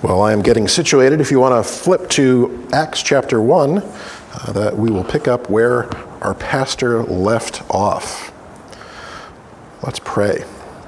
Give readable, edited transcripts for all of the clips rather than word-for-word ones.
Well, I am getting situated. If you want to flip to Acts chapter 1, that we will pick up where our pastor left off. Let's pray.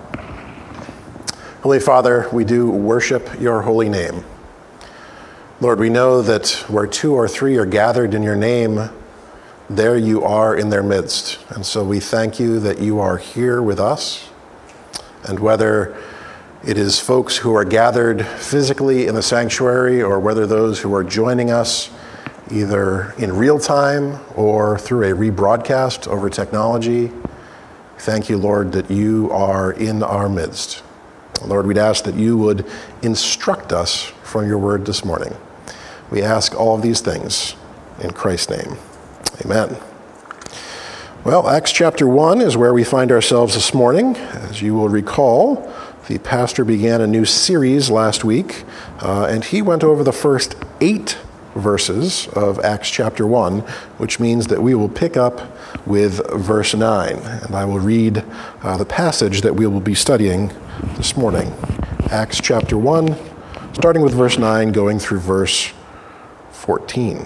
Holy Father, we do worship your holy name. Lord, we know that where two or three are gathered in your name, there you are in their midst. And so we thank you that you are here with us. And whether it is folks who are gathered physically in the sanctuary or whether those who are joining us either in real time or through a rebroadcast over technology, thank you, Lord, that you are in our midst. Lord, we'd ask that you would instruct us from your word this morning. We ask all of these things in Christ's name. Amen. Well, Acts chapter 1 is where we find ourselves this morning. As you will recall, the pastor began a new series last week, and he went over the first 8 verses of Acts chapter 1, which means that we will pick up with verse 9. And I will read the passage that we will be studying this morning. Acts chapter 1, starting with verse 9, going through verse 14.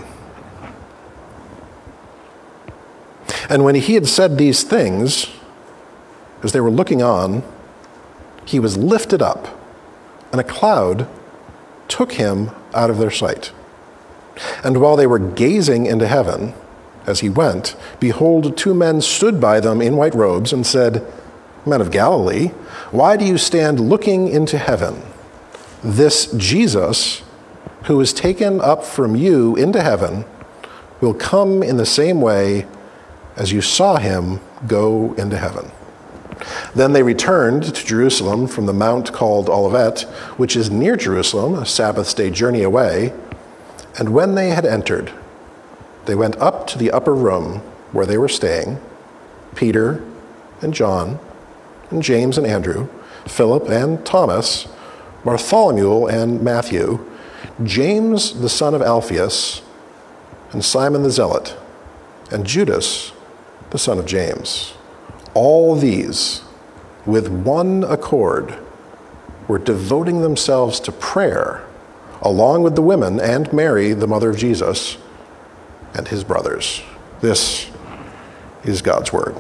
And when he had said these things, as they were looking on, he was lifted up, and a cloud took him out of their sight. And while they were gazing into heaven, as he went, behold, 2 men stood by them in white robes and said, Men of Galilee, why do you stand looking into heaven? This Jesus, who is taken up from you into heaven, will come in the same way as you saw him go into heaven. Then they returned to Jerusalem from the mount called Olivet, which is near Jerusalem, a Sabbath day journey away. And when they had entered, they went up to the upper room where they were staying, Peter and John and James and Andrew, Philip and Thomas, Bartholomew and Matthew, James the son of Alphaeus, and Simon the Zealot, and Judas the son of James. All these, with one accord, were devoting themselves to prayer, along with the women and Mary, the mother of Jesus, and his brothers. This is God's word.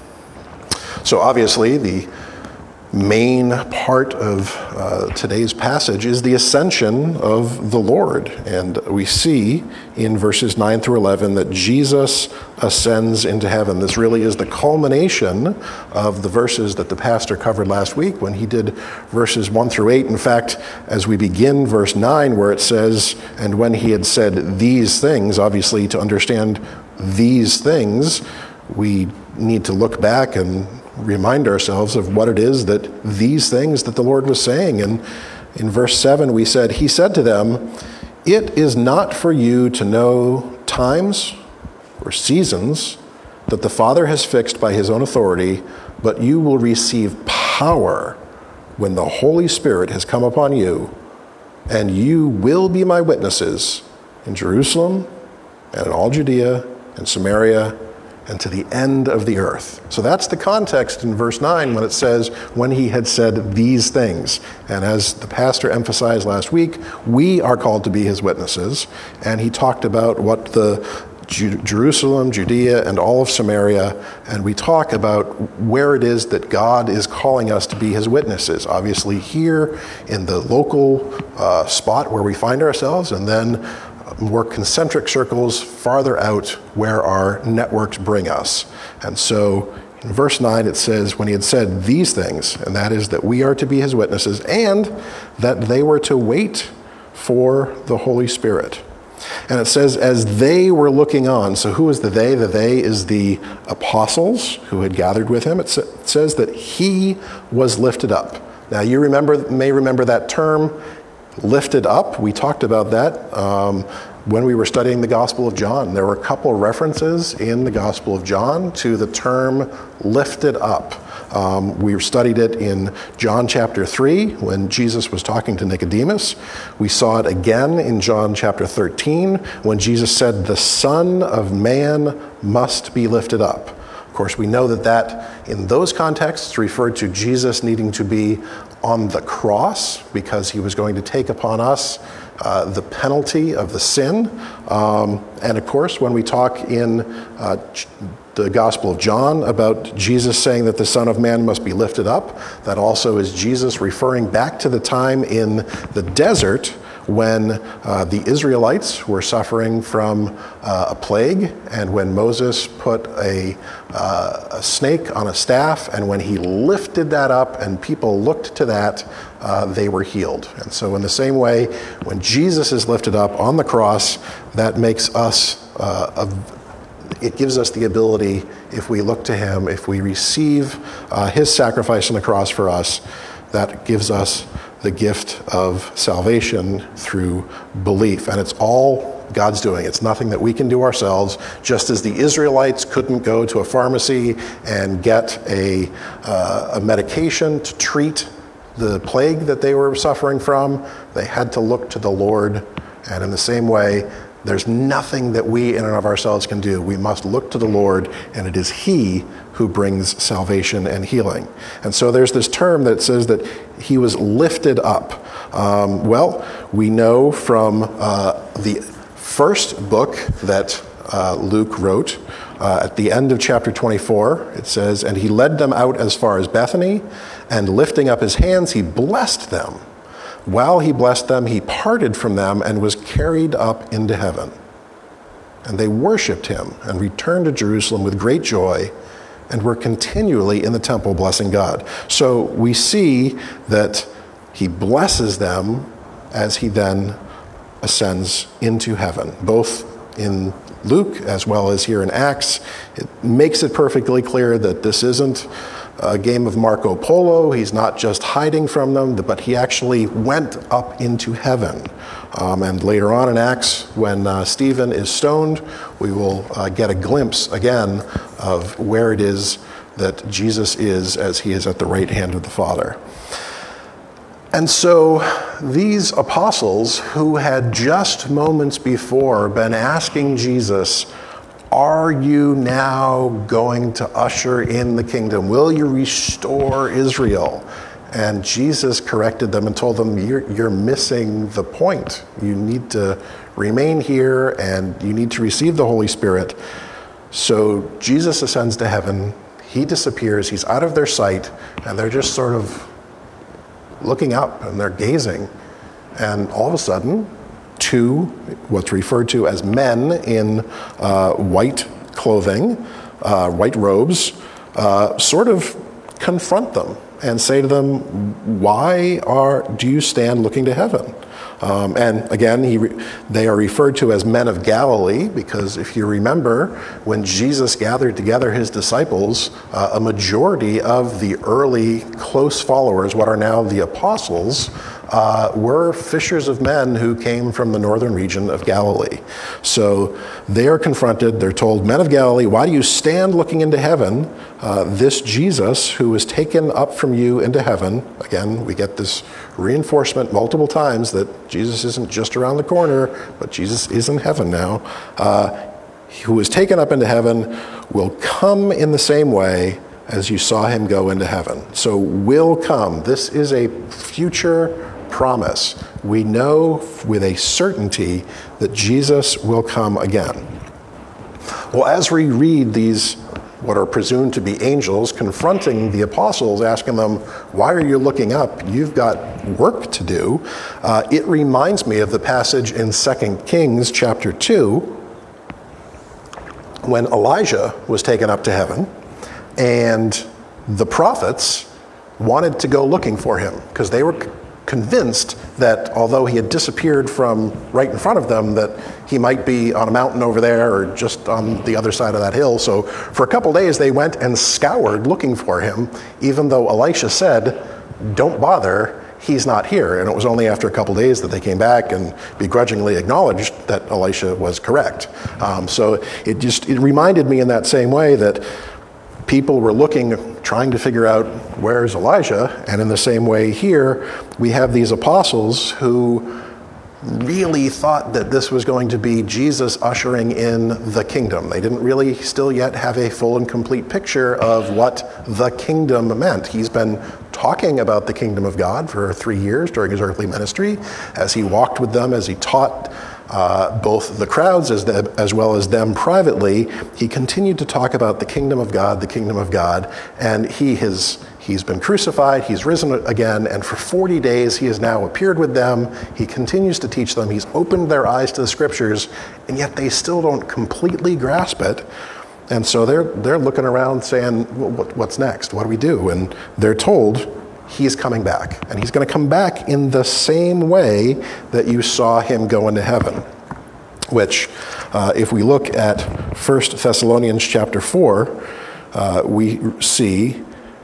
So obviously, the main part of today's passage is the ascension of the Lord. And we see in verses 9 through 11 that Jesus ascends into heaven. This really is the culmination of the verses that the pastor covered last week when he did verses 1 through 8. In fact, as we begin verse 9 where it says, and when he had said these things, obviously to understand these things, we need to look back and remind ourselves of what it is that these things that the Lord was saying. And in verse 7 we said, he said to them, it is not for you to know times or seasons that the Father has fixed by his own authority, but you will receive power when the Holy Spirit has come upon you, and you will be my witnesses in Jerusalem and in all Judea and Samaria and to the end of the earth. So that's the context in verse 9 when it says, when he had said these things. And as the pastor emphasized last week, we are called to be his witnesses. And he talked about what the Jerusalem, Judea, and all of Samaria, and we talk about where it is that God is calling us to be his witnesses. Obviously here in the local spot where we find ourselves, and then more concentric circles farther out where our networks bring us. And so in verse 9 it says, when he had said these things, and that is that we are to be his witnesses, and that they were to wait for the Holy Spirit. And it says, as they were looking on. So who is the they? The they is the apostles who had gathered with him. It says that he was lifted up. Now you may remember that term, lifted up. We talked about that when we were studying the Gospel of John. There were a couple references in the Gospel of John to the term lifted up. We studied it in John chapter 3 when Jesus was talking to Nicodemus. We saw it again in John chapter 13 when Jesus said, the Son of Man must be lifted up. Of course, we know that in those contexts referred to Jesus needing to be on the cross because he was going to take upon us the penalty of the sin. And of course, when we talk in the Gospel of John about Jesus saying that the Son of Man must be lifted up, that also is Jesus referring back to the time in the desert when the Israelites were suffering from a plague, and when Moses put a snake on a staff, and when he lifted that up and people looked to that, they were healed. And so in the same way, when Jesus is lifted up on the cross, that makes us, it gives us the ability, if we look to him, if we receive his sacrifice on the cross for us, that gives us the gift of salvation through belief. And it's all God's doing. It's nothing that we can do ourselves. Just as the Israelites couldn't go to a pharmacy and get a medication to treat the plague that they were suffering from, they had to look to the Lord. And in the same way, there's nothing that we in and of ourselves can do. We must look to the Lord, and it is he who brings salvation and healing. And so there's this term that says that he was lifted up. Well, we know from the first book that Luke wrote, at the end of chapter 24, it says, "And he led them out as far as Bethany, and lifting up his hands, he blessed them. While he blessed them, he parted from them and was carried up into heaven. And they worshiped him and returned to Jerusalem with great joy and were continually in the temple blessing God." So we see that he blesses them as he then ascends into heaven, both in Luke as well as here in Acts. It makes it perfectly clear that this isn't a game of Marco Polo. He's not just hiding from them, but he actually went up into heaven. And later on in Acts, when Stephen is stoned, we will get a glimpse again of where it is that Jesus is as he is at the right hand of the Father. And so these apostles who had just moments before been asking Jesus, "Are you now going to usher in the kingdom? Will you restore Israel?" And Jesus corrected them and told them, you're missing the point. You need to remain here and you need to receive the Holy Spirit. So Jesus ascends to heaven. He disappears. He's out of their sight. And they're just sort of looking up and they're gazing. And all of a sudden, two, what's referred to as men in white clothing, white robes, sort of confront them and say to them, "Why do you stand looking to heaven?" And again, they are referred to as men of Galilee, because if you remember, when Jesus gathered together his disciples, a majority of the early close followers, what are now the apostles, were fishers of men who came from the northern region of Galilee. So they are confronted. They're told, "Men of Galilee, why do you stand looking into heaven? This Jesus who was taken up from you into heaven," again, we get this reinforcement multiple times that Jesus isn't just around the corner, but Jesus is in heaven now, "who was taken up into heaven will come in the same way as you saw him go into heaven." So will come. This is a future promise. We know with a certainty that Jesus will come again. Well, as we read these, what are presumed to be angels, confronting the apostles, asking them, "Why are you looking up? You've got work to do," it reminds me of the passage in 2 Kings chapter 2, when Elijah was taken up to heaven, and the prophets wanted to go looking for him because they were convinced that although he had disappeared from right in front of them, that he might be on a mountain over there or just on the other side of that hill. So for a couple days they went and scoured looking for him, even though Elisha said, "Don't bother, he's not here." And it was only after a couple days that they came back and begrudgingly acknowledged that Elisha was correct. So it reminded me in that same way that people were looking, trying to figure out where's Elijah, and in the same way here, we have these apostles who really thought that this was going to be Jesus ushering in the kingdom. They didn't really still yet have a full and complete picture of what the kingdom meant. He's been talking about the kingdom of God for 3 years during his earthly ministry, as he walked with them, as he taught both the crowds as well as them privately. He continued to talk about the kingdom of God, and he's been crucified, he's risen again, and for 40 days he has now appeared with them. He continues to teach them. He's opened their eyes to the scriptures, and yet they still don't completely grasp it. And so they're looking around saying, well, what's next? What do we do? And they're told he's coming back. And he's going to come back in the same way that you saw him go into heaven. Which, if we look at 1 Thessalonians chapter 4, we see,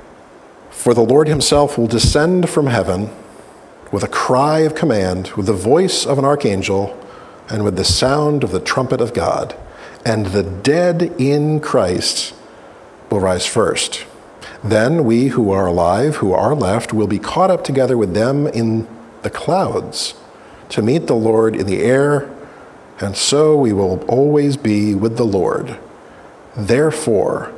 "For the Lord himself will descend from heaven with a cry of command, with the voice of an archangel, and with the sound of the trumpet of God. And the dead in Christ will rise first. Then we who are alive, who are left, will be caught up together with them in the clouds to meet the Lord in the air, and so we will always be with the Lord. Therefore,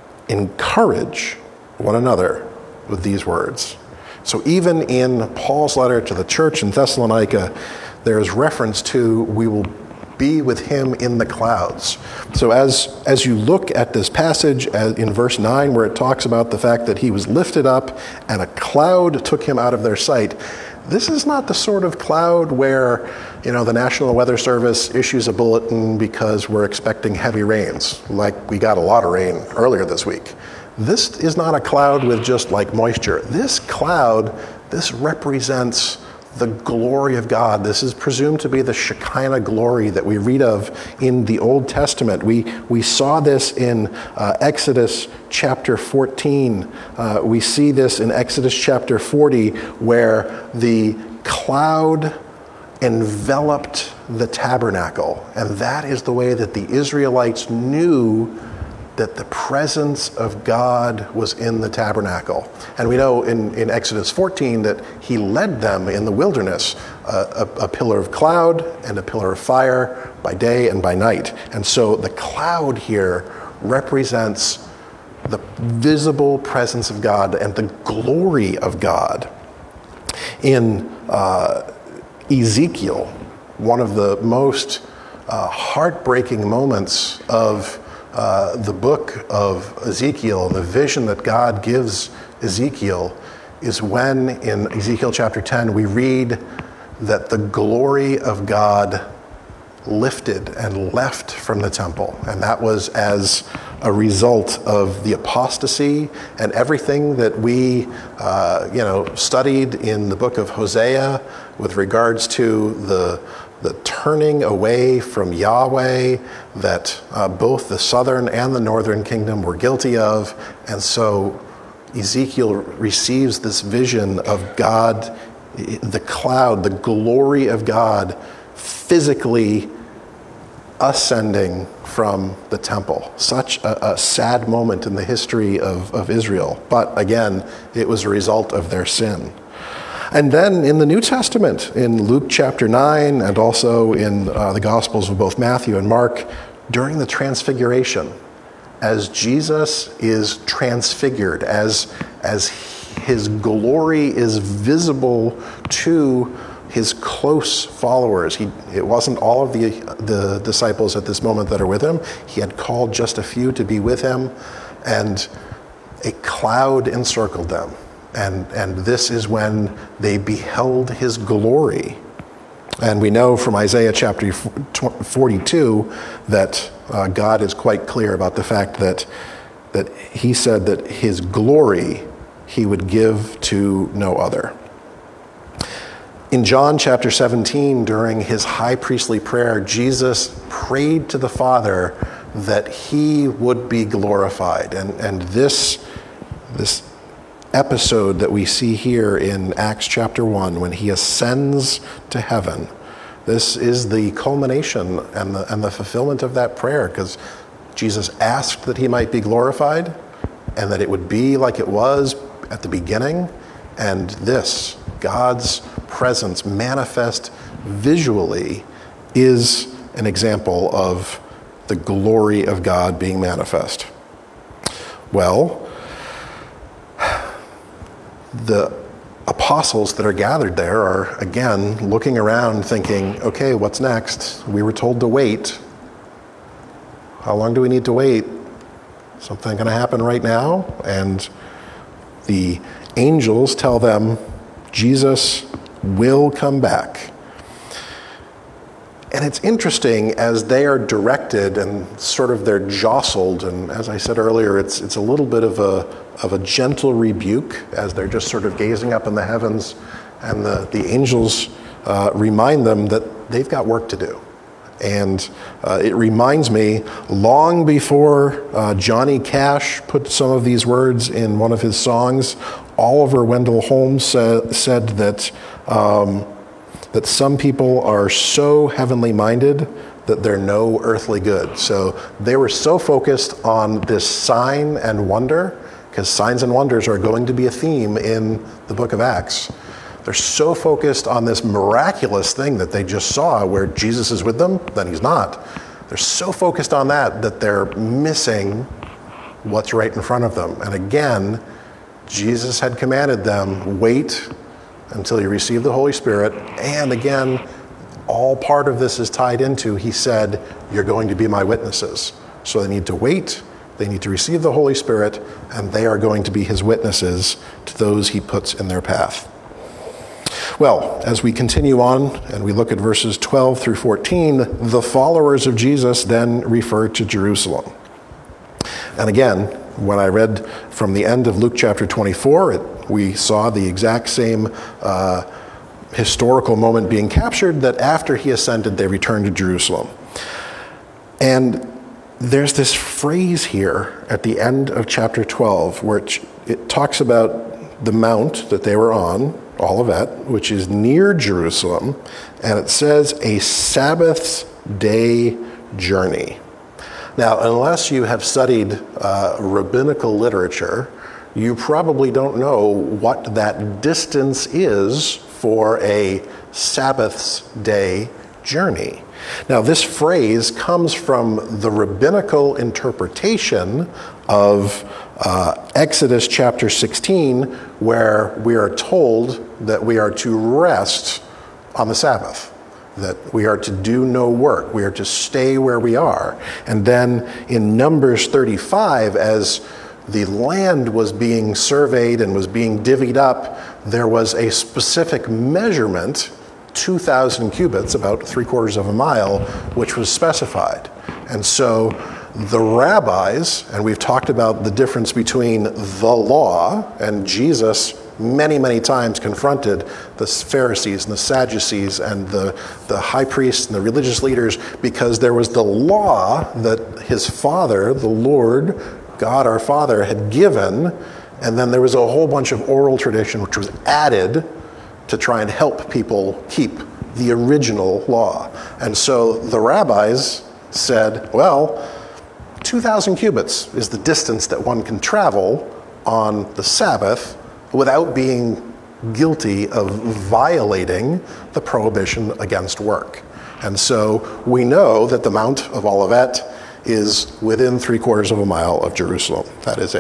encourage one another with these words." So even in Paul's letter to the church in Thessalonica, there is reference to we will be with him in the clouds. So as you look at this passage in verse 9, where it talks about the fact that he was lifted up and a cloud took him out of their sight, this is not the sort of cloud where, the National Weather Service issues a bulletin because we're expecting heavy rains, like we got a lot of rain earlier this week. This is not a cloud with just like moisture. This cloud, this represents the glory of God. This is presumed to be the Shekinah glory that we read of in the Old Testament. We saw this in Exodus chapter 14. We see this in Exodus chapter 40, where the cloud enveloped the tabernacle. And that is the way that the Israelites knew that the presence of God was in the tabernacle. And we know in Exodus 14 that he led them in the wilderness, a pillar of cloud and a pillar of fire by day and by night. And so the cloud here represents the visible presence of God and the glory of God. In Ezekiel, one of the most heartbreaking moments of the book of Ezekiel, the vision that God gives Ezekiel, is when in Ezekiel chapter 10 we read that the glory of God lifted and left from the temple. And that was as a result of the apostasy and everything that we studied in the book of Hosea with regards to the turning away from Yahweh that both the southern and the northern kingdom were guilty of. And so Ezekiel receives this vision of God, the cloud, the glory of God physically ascending from the temple. Such a sad moment in the history of Israel. But again, it was a result of their sin. And then in the New Testament, in Luke chapter 9, and also in the Gospels of both Matthew and Mark, during the Transfiguration, as Jesus is transfigured, as his glory is visible to his close followers. It wasn't all of the disciples at this moment that are with him. He had called just a few to be with him, and a cloud encircled them. And this is when they beheld his glory. And we know from Isaiah chapter 42 that God is quite clear about the fact that he said that his glory he would give to no other. In John chapter 17, during his high priestly prayer, Jesus prayed to the Father that he would be glorified. And this episode that we see here in Acts chapter 1, when he ascends to heaven, this is the culmination and the fulfillment of that prayer, because Jesus asked that he might be glorified and that it would be like it was at the beginning. And this, God's presence manifest visually, is an example of the glory of God being manifest. Well, the apostles that are gathered there are, again, looking around thinking, okay, what's next? We were told to wait. How long do we need to wait? Something going to happen right now? And the angels tell them, Jesus will come back. And it's interesting as they are directed and sort of they're jostled, and as I said earlier, it's a little bit of a gentle rebuke as they're just sort of gazing up in the heavens, and the angels remind them that they've got work to do. And it reminds me, long before Johnny Cash put some of these words in one of his songs, Oliver Wendell Holmes said that that some people are so heavenly minded that they're no earthly good. So they were so focused on this sign and wonder, because signs and wonders are going to be a theme in the book of Acts. They're so focused on this miraculous thing that they just saw where Jesus is with them, then he's not. They're so focused on that they're missing what's right in front of them. And again, Jesus had commanded them, wait until you receive the Holy Spirit. And again, all part of this is tied into, he said, you're going to be my witnesses. So they need to wait, they need to receive the Holy Spirit, and they are going to be his witnesses to those he puts in their path. Well, as we continue on and we look at verses 12 through 14, the followers of Jesus then refer to Jerusalem. And again, when I read from the end of Luke chapter 24, we saw the exact same historical moment being captured, that after he ascended, they returned to Jerusalem. And there's this phrase here at the end of chapter 12, where it talks about the mount that they were on, Olivet, which is near Jerusalem, and it says a Sabbath's day journey. Now, unless you have studied rabbinical literature, you probably don't know what that distance is for a Sabbath's day journey. Now, this phrase comes from the rabbinical interpretation of Exodus chapter 16, where we are told that we are to rest on the Sabbath, that we are to do no work, we are to stay where we are. And then in Numbers 35, as the land was being surveyed and was being divvied up, there was a specific measurement, 2,000 cubits, about 3/4 of a mile, which was specified. And so the rabbis, and we've talked about the difference between the law, and Jesus many, many times confronted the Pharisees and the Sadducees and the high priests and the religious leaders, because there was the law that his Father, the Lord, God our Father, had given, and then there was a whole bunch of oral tradition which was added to try and help people keep the original law. And so the rabbis said, well, 2,000 cubits is the distance that one can travel on the Sabbath without being guilty of violating the prohibition against work. And so we know that the Mount of Olivet is within 3/4 of a mile of Jerusalem. That is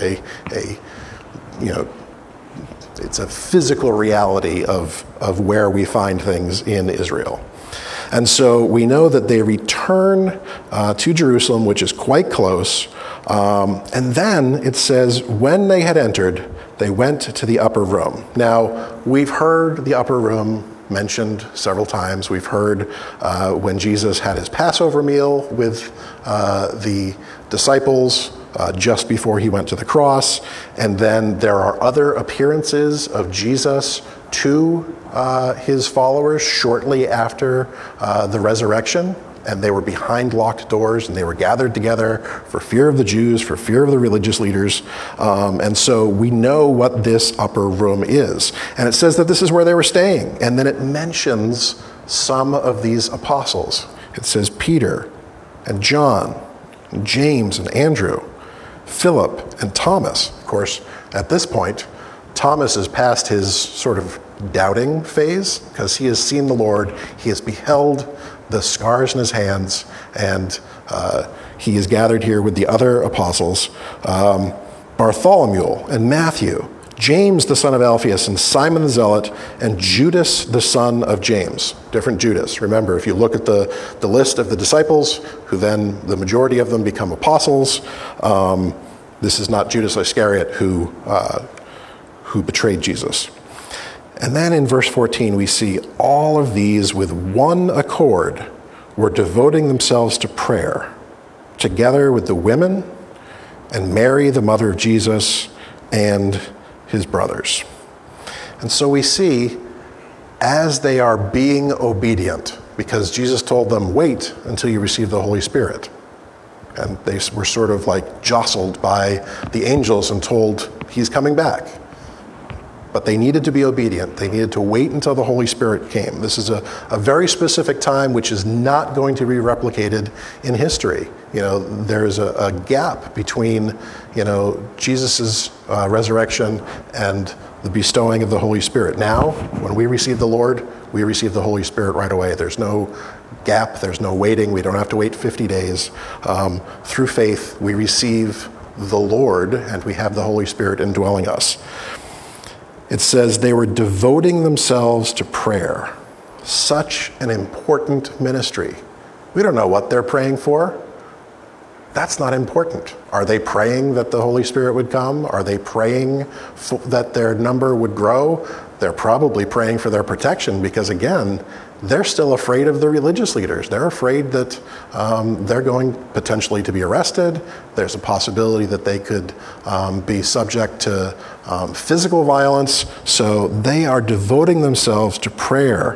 it's a physical reality of where we find things in Israel. And so we know that they return to Jerusalem, which is quite close. And then it says, when they had entered, they went to the upper room. Now, we've heard the upper room mentioned several times. We've heard when Jesus had his Passover meal with the disciples just before he went to the cross. And then there are other appearances of Jesus to his followers shortly after the resurrection. And they were behind locked doors, and they were gathered together for fear of the Jews, for fear of the religious leaders. And so we know what this upper room is. And it says that this is where they were staying. And then it mentions some of these apostles. It says Peter and John and James and Andrew, Philip and Thomas. Of course, at this point, Thomas is past his sort of doubting phase, because he has seen the Lord, he has beheld the scars in his hands, and he is gathered here with the other apostles, Bartholomew and Matthew, James the son of Alphaeus, and Simon the Zealot, and Judas the son of James. Different Judas. Remember, if you look at the list of the disciples, who then the majority of them become apostles, this is not Judas Iscariot who betrayed Jesus. And then in verse 14, we see all of these with one accord were devoting themselves to prayer, together with the women and Mary, the mother of Jesus, and his brothers. And so we see, as they are being obedient, because Jesus told them, wait until you receive the Holy Spirit. And they were sort of like jostled by the angels and told, he's coming back. But they needed to be obedient. They needed to wait until the Holy Spirit came. This is a very specific time which is not going to be replicated in history. There's a gap between, Jesus' resurrection and the bestowing of the Holy Spirit. Now, when we receive the Lord, we receive the Holy Spirit right away. There's no gap. There's no waiting. We don't have to wait 50 days. Through faith, we receive the Lord, and we have the Holy Spirit indwelling us. It says they were devoting themselves to prayer. Such an important ministry. We don't know what they're praying for. That's not important. Are they praying that the Holy Spirit would come? Are they praying that their number would grow? They're probably praying for their protection because, again, they're still afraid of the religious leaders. They're afraid that they're going potentially to be arrested. There's a possibility that they could be subject to physical violence. So they are devoting themselves to prayer.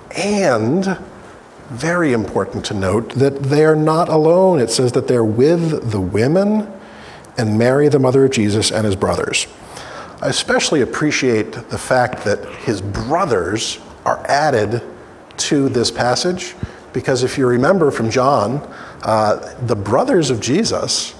And very important to note that they are not alone. It says that they're with the women and Mary, the mother of Jesus, and his brothers. I especially appreciate the fact that his brothers are added to this passage, because if you remember from John, the brothers of Jesus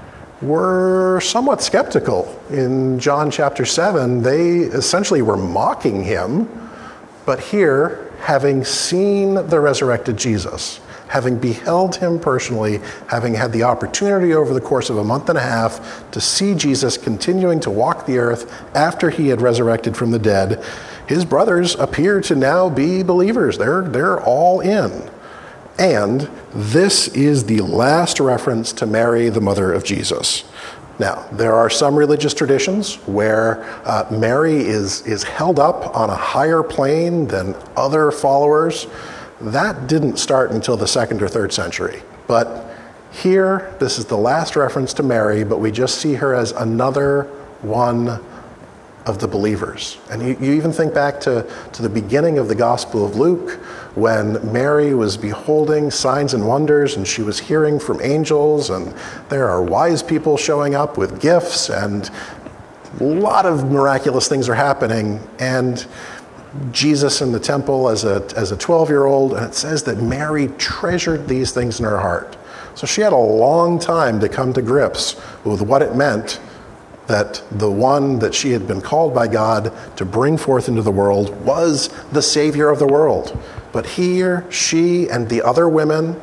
were somewhat skeptical. In John chapter 7, they essentially were mocking him, but here, having seen the resurrected Jesus, having beheld him personally, having had the opportunity over the course of a month and a half to see Jesus continuing to walk the earth after he had resurrected from the dead, his brothers appear to now be believers. They're all in. And this is the last reference to Mary, the mother of Jesus. Now, there are some religious traditions where Mary is held up on a higher plane than other followers. That didn't start until the 2nd or 3rd century. But here, this is the last reference to Mary, but we just see her as another one of the believers. And you even think back to the beginning of the Gospel of Luke, when Mary was beholding signs and wonders, and she was hearing from angels, and there are wise people showing up with gifts, and a lot of miraculous things are happening. And Jesus in the temple as a 12-year-old, and it says that Mary treasured these things in her heart. So she had a long time to come to grips with what it meant that the one that she had been called by God to bring forth into the world was the Savior of the world. But here, she and the other women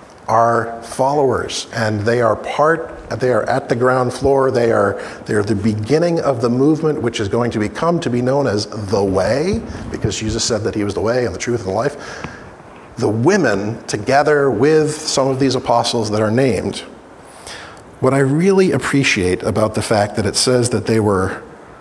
are followers, and they are at the ground floor. They are the beginning of the movement, which is going to become to be known as the Way, because Jesus said that he was the way and the truth and the life. The women, together with some of these apostles that are named. What I really appreciate about the fact that it says that they were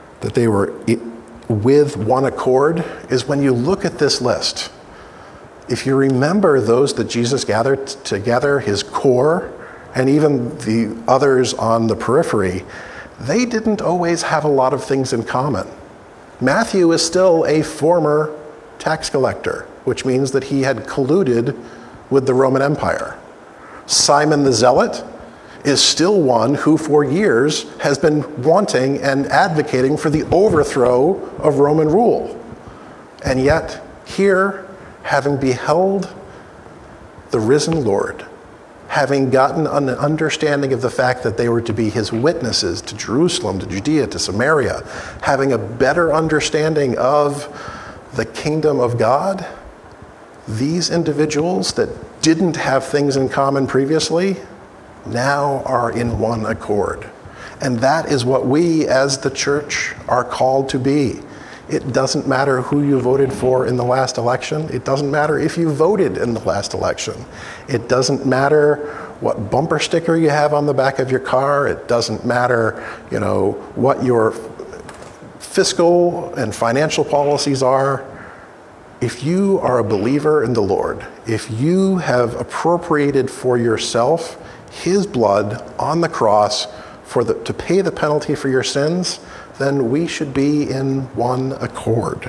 with one accord is when you look at this list. If you remember those that Jesus gathered together, his core, and even the others on the periphery, they didn't always have a lot of things in common. Matthew is still a former tax collector, which means that he had colluded with the Roman Empire. Simon the Zealot is still one who for years has been wanting and advocating for the overthrow of Roman rule. And yet, here, having beheld the risen Lord, having gotten an understanding of the fact that they were to be his witnesses to Jerusalem, to Judea, to Samaria, having a better understanding of the kingdom of God, these individuals that didn't have things in common previously now are in one accord. And that is what we as the church are called to be. It doesn't matter who you voted for in the last election. It doesn't matter if you voted in the last election. It doesn't matter what bumper sticker you have on the back of your car. It doesn't matter, what your fiscal and financial policies are. If you are a believer in the Lord, if you have appropriated for yourself his blood on the cross to pay the penalty for your sins, then we should be in one accord.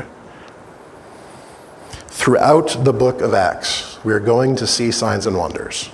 Throughout the book of Acts, we are going to see signs and wonders.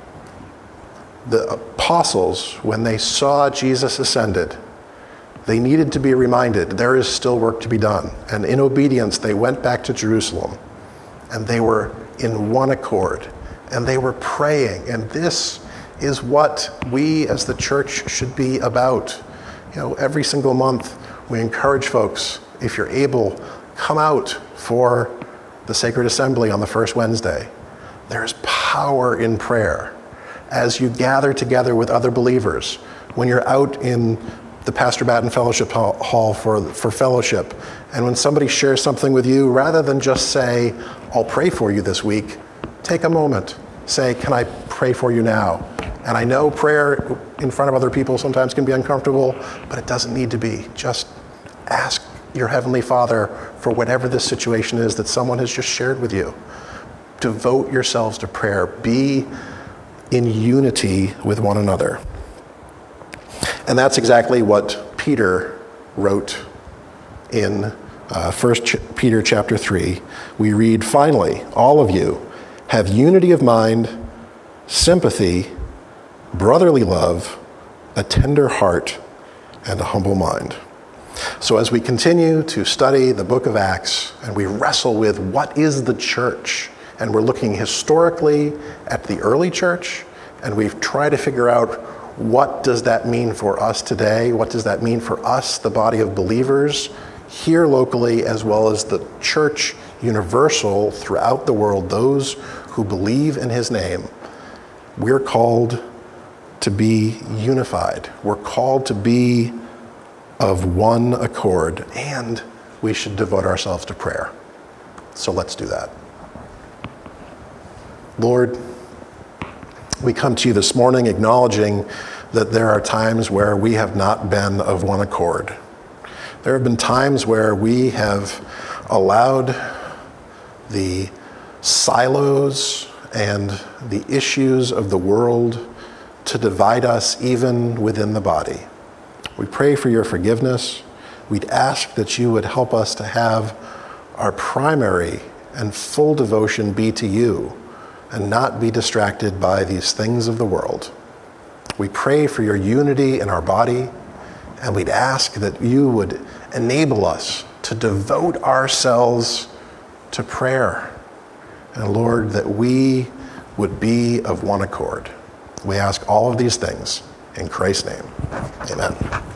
The apostles, when they saw Jesus ascended, they needed to be reminded there is still work to be done. And in obedience, they went back to Jerusalem, and they were in one accord, and they were praying. And this is what we as the church should be about. Every single month, we encourage folks, if you're able, come out for the Sacred Assembly on the first Wednesday. There's power in prayer. As you gather together with other believers, when you're out in the Pastor Batten Fellowship Hall for fellowship, and when somebody shares something with you, rather than just say, I'll pray for you this week, take a moment. Say, can I pray for you now? And I know prayer in front of other people sometimes can be uncomfortable, but it doesn't need to be. Just ask your Heavenly Father for whatever this situation is that someone has just shared with you. Devote yourselves to prayer. Be in unity with one another. And that's exactly what Peter wrote in 1 Peter chapter 3. We read, finally, all of you have unity of mind, sympathy, brotherly love, a tender heart, and a humble mind. So as we continue to study the book of Acts and we wrestle with what is the church, and we're looking historically at the early church, and we've tried to figure out what does that mean for us today? What does that mean for us, the body of believers, here locally, as well as the church universal throughout the world, those who believe in his name? We're called to be unified. We're called to be of one accord, and we should devote ourselves to prayer. So let's do that. Lord, we come to you this morning acknowledging that there are times where we have not been of one accord. There have been times where we have allowed the silos and the issues of the world to divide us even within the body. We pray for your forgiveness. We'd ask that you would help us to have our primary and full devotion be to you and not be distracted by these things of the world. We pray for your unity in our body, and we'd ask that you would enable us to devote ourselves to prayer. And Lord, that we would be of one accord. We ask all of these things in Christ's name. Amen.